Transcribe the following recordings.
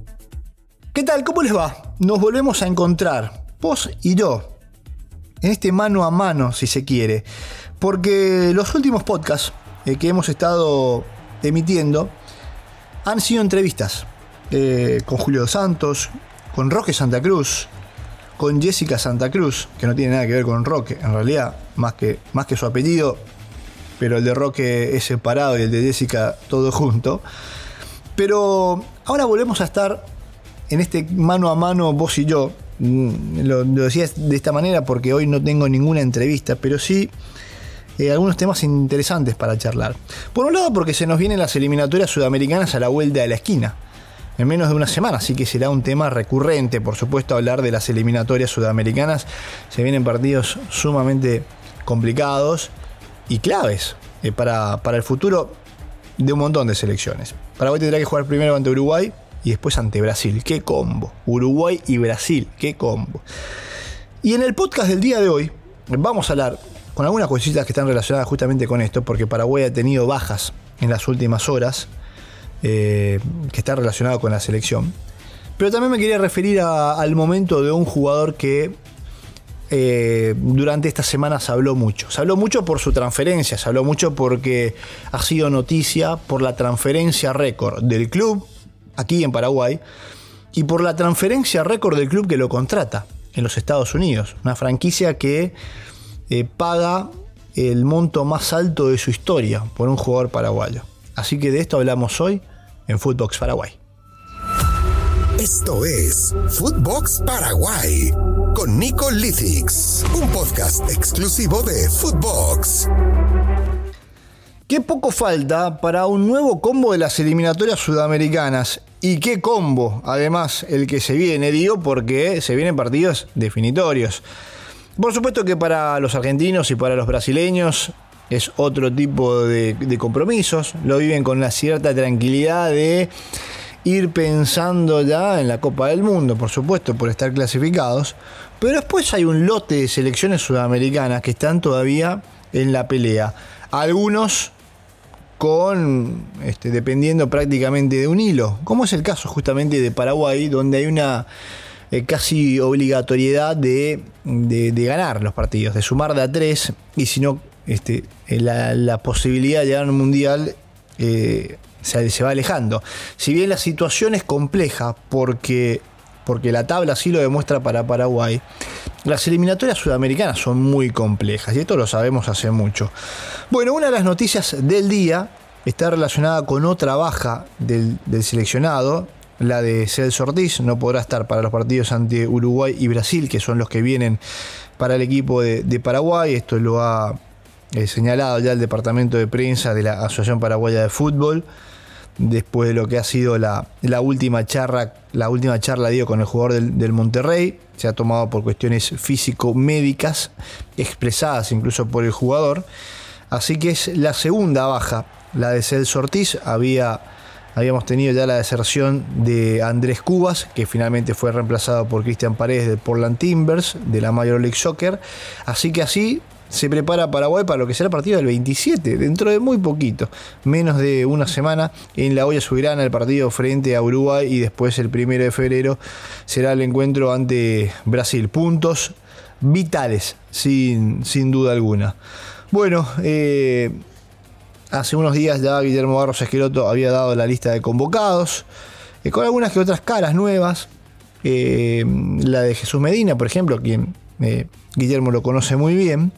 ¿Qué tal? ¿Cómo les va? Nos volvemos a encontrar, vos y yo, en este mano a mano, si se quiere, porque los últimos podcasts que hemos estado emitiendo han sido entrevistas con Julio Dos Santos, con Roque Santa Cruz, con Jessica Santa Cruz, que no tiene nada que ver con Roque, en realidad, más que su apellido, pero el de Roque es separado y el de Jessica todo junto. Pero ahora volvemos a estar en este mano a mano vos y yo. Lo decía de esta manera porque hoy no tengo ninguna entrevista, pero sí algunos temas interesantes para charlar. Por un lado, porque se nos vienen las eliminatorias sudamericanas a la vuelta de la esquina, en menos de una semana, así que será un tema recurrente, por supuesto, hablar de las eliminatorias sudamericanas. Se vienen partidos sumamente complicados y claves para el futuro de un montón de selecciones. Paraguay tendrá que jugar primero ante Uruguay y después ante Brasil. ¡Qué combo! Uruguay y Brasil, ¡qué combo! Y en el podcast del día de hoy vamos a hablar con algunas cositas que están relacionadas justamente con esto, porque Paraguay ha tenido bajas en las últimas horas, que está relacionado con la selección. Pero también me quería referir al momento de un jugador que durante estas semanas se habló mucho. Se habló mucho por su transferencia, se habló mucho porque ha sido noticia por la transferencia récord del club aquí en Paraguay y por la transferencia récord del club que lo contrata en los Estados Unidos. Una franquicia que paga el monto más alto de su historia por un jugador paraguayo. Así que de esto hablamos hoy en Footbox Paraguay. Esto es Footbox Paraguay con Nico Lithics, un podcast exclusivo de Footbox. Qué poco falta para un nuevo combo de las eliminatorias sudamericanas. Y qué combo, además, el que se viene, digo, porque se vienen partidos definitorios. Por supuesto que para los argentinos y para los brasileños es otro tipo de compromisos. Lo viven con una cierta tranquilidad de ir pensando ya en la Copa del Mundo, por supuesto, por estar clasificados. Pero después hay un lote de selecciones sudamericanas que están todavía en la pelea. Algunos dependiendo prácticamente de un hilo, como es el caso justamente de Paraguay, donde hay una casi obligatoriedad de ganar los partidos, de sumar de a 3, y si no, la posibilidad de llegar a un mundial se va alejando. Si bien la situación es compleja porque la tabla así lo demuestra para Paraguay, las eliminatorias sudamericanas son muy complejas y esto lo sabemos hace mucho. Bueno, una de las noticias del día está relacionada con otra baja del seleccionado, la de Celso Ortiz. No podrá estar para los partidos ante Uruguay y Brasil, que son los que vienen para el equipo de Paraguay. Esto lo ha señalado ya el departamento de prensa de la Asociación Paraguaya de Fútbol, después de lo que ha sido la última charla con el jugador del Monterrey. Se ha tomado por cuestiones físico-médicas expresadas incluso por el jugador. Así que es la segunda baja, la de Celso Ortiz. Habíamos tenido ya la deserción de Andrés Cubas, que finalmente fue reemplazado por Cristian Paredes del Portland Timbers de la Major League Soccer. Así que así se prepara Paraguay para lo que será el partido del 27, dentro de muy poquito, menos de una semana, en La Olla Subirana, el partido frente a Uruguay, y después el 1 de febrero será el encuentro ante Brasil. Puntos vitales, sin duda alguna. Bueno, hace unos días ya Guillermo Barros Esqueloto había dado la lista de convocados, con algunas que otras caras nuevas. La de Jesús Medina, por ejemplo, quien Guillermo lo conoce muy bien.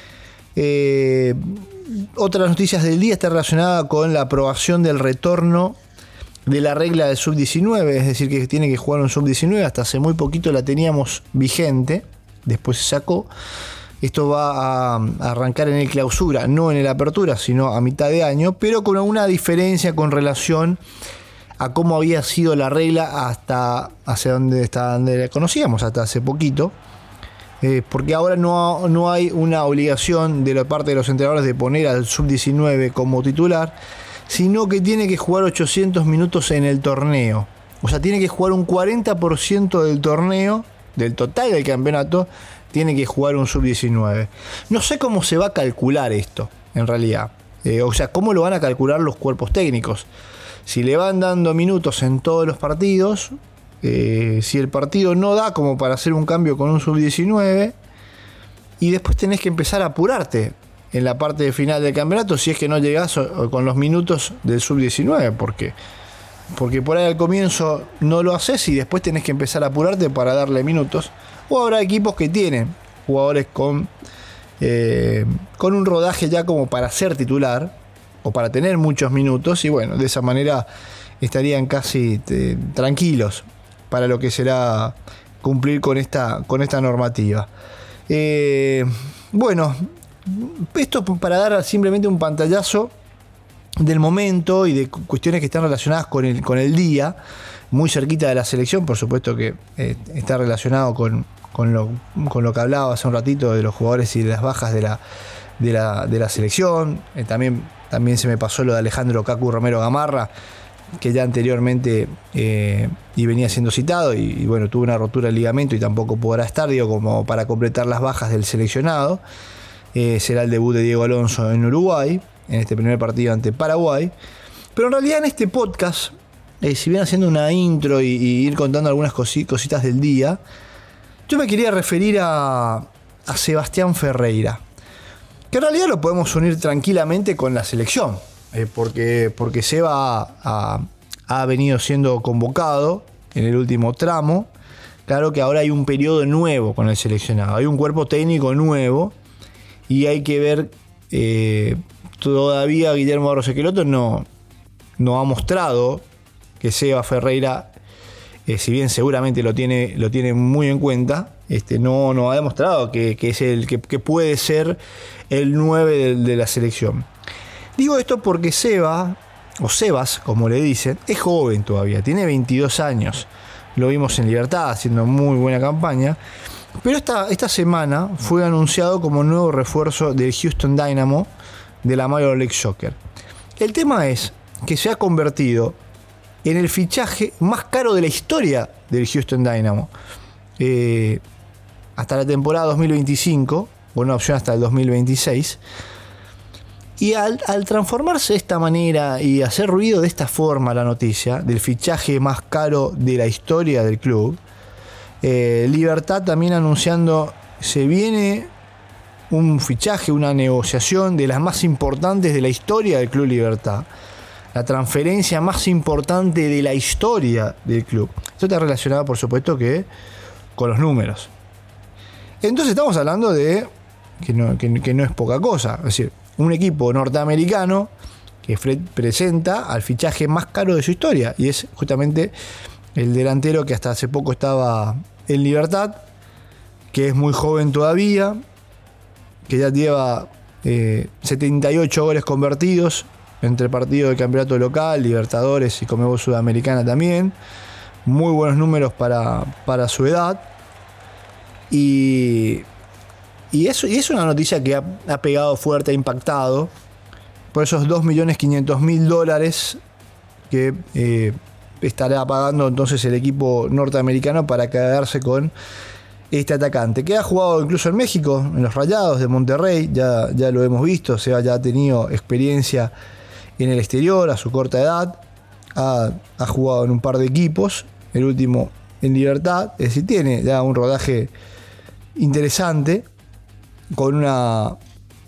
Otras noticias del día está relacionada con la aprobación del retorno de la regla del sub-19, es decir, que tiene que jugar un sub-19. Hasta hace muy poquito la teníamos vigente, después se sacó. Esto va a arrancar en el clausura, no en el apertura, sino a mitad de año, pero con una diferencia con relación a cómo había sido la regla hasta donde la conocíamos, hasta hace poquito. Porque ahora no hay una obligación de la parte de los entrenadores de poner al sub-19 como titular, sino que tiene que jugar 800 minutos en el torneo. O sea, tiene que jugar un 40% del torneo, del total del campeonato, tiene que jugar un sub-19. No sé cómo se va a calcular esto, en realidad. O sea, cómo lo van a calcular los cuerpos técnicos. Si le van dando minutos en todos los partidos, si el partido no da como para hacer un cambio con un sub-19, y después tenés que empezar a apurarte en la parte final del campeonato si es que no llegás con los minutos del sub-19, porque por ahí al comienzo no lo haces y después tenés que empezar a apurarte para darle minutos. O habrá equipos que tienen jugadores con un rodaje ya como para ser titular o para tener muchos minutos, y bueno, de esa manera estarían casi tranquilos para lo que será cumplir con esta normativa. Bueno, esto para dar simplemente un pantallazo del momento y de cuestiones que están relacionadas con el día, muy cerquita de la selección. Por supuesto que está relacionado con lo que hablaba hace un ratito de los jugadores y de las bajas de la selección. También se me pasó lo de Alejandro Cacu Romero Gamarra, que ya anteriormente y venía siendo citado, y bueno, tuvo una rotura de ligamento y tampoco podrá estar, como para completar las bajas del seleccionado. Será el debut de Diego Alonso en Uruguay, en este primer partido ante Paraguay. Pero en realidad en este podcast, si bien haciendo una intro y ir contando algunas cositas del día, yo me quería referir a Sebastián Ferreira, que en realidad lo podemos unir tranquilamente con la selección, porque Seba ha venido siendo convocado en el último tramo. Claro que ahora hay un periodo nuevo con el seleccionado, hay un cuerpo técnico nuevo, y hay que ver, todavía Guillermo Barros Esqueloto no ha mostrado que Seba Ferreira, si bien seguramente lo tiene muy en cuenta, no ha demostrado que es que puede ser el 9 de la selección. Digo esto porque Seba, o Sebas como le dicen, es joven todavía, tiene 22 años. Lo vimos en Libertad haciendo muy buena campaña. Pero esta semana fue anunciado como nuevo refuerzo del Houston Dynamo de la Major League Soccer. El tema es que se ha convertido en el fichaje más caro de la historia del Houston Dynamo. Hasta la temporada 2025, con una opción hasta el 2026. Y al transformarse de esta manera y hacer ruido de esta forma la noticia del fichaje más caro de la historia del club, Libertad también anunciando, se viene un fichaje, una negociación de las más importantes de la historia del Club Libertad, la transferencia más importante de la historia del club. Esto está relacionado, por supuesto, que con los números. Entonces estamos hablando de que no es poca cosa, es decir, un equipo norteamericano que presenta al fichaje más caro de su historia, y es justamente el delantero que hasta hace poco estaba en Libertad, que es muy joven todavía, que ya lleva 78 goles convertidos entre partidos de campeonato local, Libertadores y Conmebol Sudamericana también. Muy buenos números para su edad. Y es una noticia que ha pegado fuerte, ha impactado por esos $2.500.000 que estará pagando entonces el equipo norteamericano para quedarse con este atacante, que ha jugado incluso en México, en los Rayados de Monterrey. Ya lo hemos visto, ya ha tenido experiencia en el exterior a su corta edad, ha jugado en un par de equipos, el último en Libertad, es decir, tiene ya un rodaje interesante, con una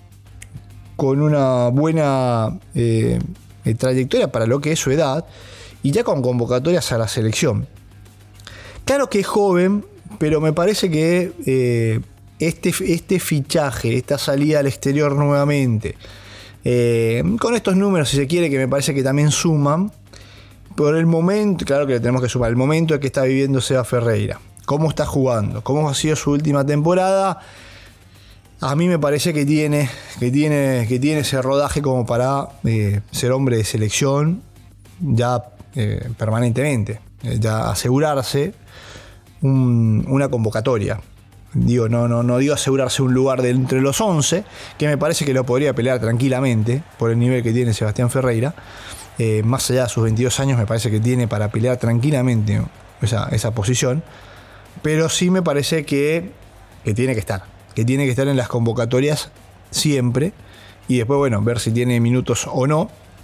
buena trayectoria para lo que es su edad, y ya con convocatorias a la selección. Claro que es joven, pero me parece que este fichaje, esta salida al exterior nuevamente, con estos números, si se quiere, que me parece que también suman, por el momento, claro que le tenemos que sumar el momento en que está viviendo Seba Ferreira, cómo está jugando, cómo ha sido su última temporada. A mí me parece que tiene ese rodaje como para ser hombre de selección ya permanentemente, ya asegurarse una convocatoria. Digo, no digo asegurarse un lugar entre los 11, que me parece que lo podría pelear tranquilamente por el nivel que tiene Sebastián Ferreira. Más allá de sus 22 años, me parece que tiene para pelear tranquilamente esa posición. Pero sí me parece que tiene que estar en las convocatorias siempre, y después, bueno, ver si tiene minutos o no,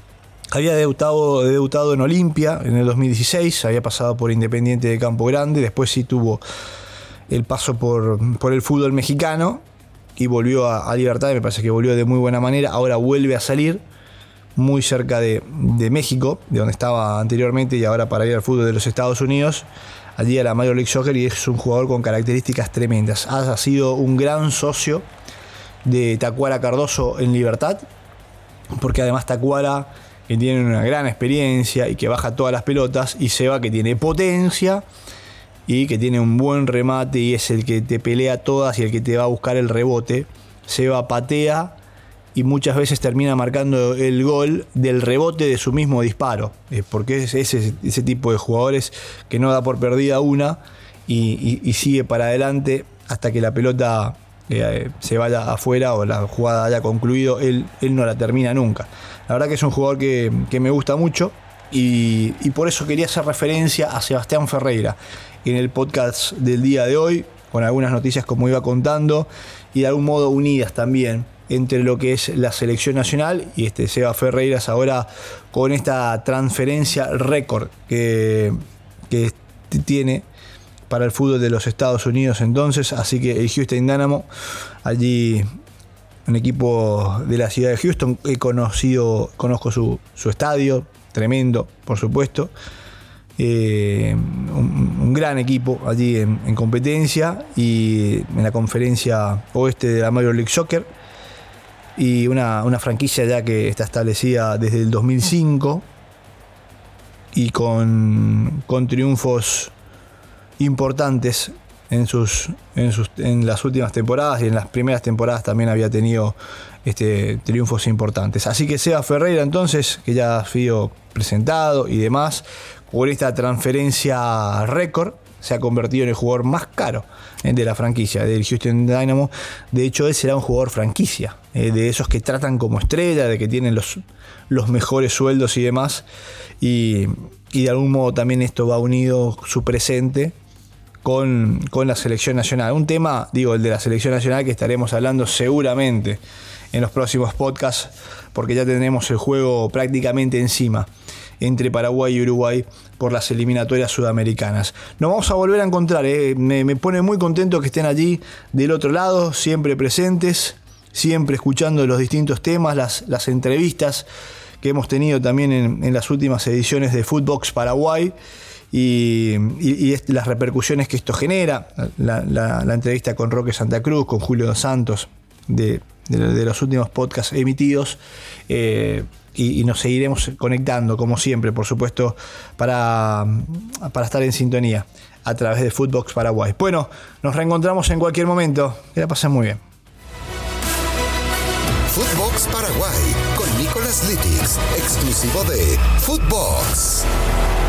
Había debutado en Olimpia en el 2016, había pasado por Independiente de Campo Grande, después sí tuvo el paso por el fútbol mexicano y volvió a Libertad, me parece que volvió de muy buena manera. Ahora vuelve a salir muy cerca de México, de donde estaba anteriormente, y ahora para ir al fútbol de los Estados Unidos, allí a la Major League Soccer, y es un jugador con características tremendas. Ha sido un gran socio de Tacuara Cardoso en Libertad, porque además Tacuara, que tiene una gran experiencia y que baja todas las pelotas, y Seba, que tiene potencia y que tiene un buen remate y es el que te pelea todas y el que te va a buscar el rebote. Seba patea y muchas veces termina marcando el gol del rebote de su mismo disparo, porque es ese tipo de jugadores que no da por perdida una y sigue para adelante hasta que la pelota se vaya afuera o la jugada haya concluido. Él no la termina nunca. La verdad que es un jugador que me gusta mucho y por eso quería hacer referencia a Sebastián Ferreira en el podcast del día de hoy, con algunas noticias como iba contando y de algún modo unidas también entre lo que es la selección nacional y Seba Ferreiras ahora con esta transferencia récord que tiene para el fútbol de los Estados Unidos entonces. Así que el Houston Dynamo, allí un equipo de la ciudad de Houston, conozco su estadio, tremendo por supuesto, un gran equipo allí en competencia y en la conferencia oeste de la Major League Soccer, y una franquicia ya que está establecida desde el 2005 y con triunfos importantes en las últimas temporadas, y en las primeras temporadas también había tenido triunfos importantes. Así que Seba Ferreira entonces, que ya ha sido presentado y demás, con esta transferencia récord se ha convertido en el jugador más caro de la franquicia del Houston Dynamo. De hecho, él será un jugador franquicia, de esos que tratan como estrella, de que tienen los mejores sueldos y demás, y de algún modo también esto va unido su presente con la selección nacional. Un tema, el de la selección nacional, que estaremos hablando seguramente en los próximos podcasts, porque ya tenemos el juego prácticamente encima entre Paraguay y Uruguay por las eliminatorias sudamericanas. Nos vamos a volver a encontrar, me pone muy contento que estén allí del otro lado, siempre presentes, siempre escuchando los distintos temas, las entrevistas que hemos tenido también en las últimas ediciones de Footbox Paraguay, y las repercusiones que esto genera, la entrevista con Roque Santa Cruz, con Julio Dos Santos, de los últimos podcasts emitidos, y nos seguiremos conectando como siempre, por supuesto, para estar en sintonía a través de Footbox Paraguay. Bueno, nos reencontramos en cualquier momento, que la pasen muy bien. Footbox Paraguay con Nicolás Litix, exclusivo de Footbox.